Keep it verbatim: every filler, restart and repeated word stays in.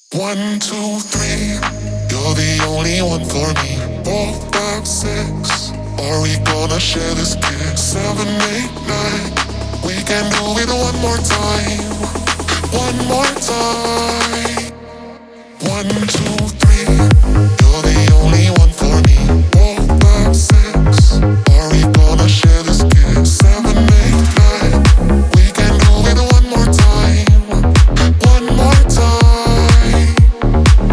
One, two, three, you're the only one for me. Four, five, six, are we gonna share this kiss? Seven, eight, nine, we can do it one more time. One more time. One, two, three.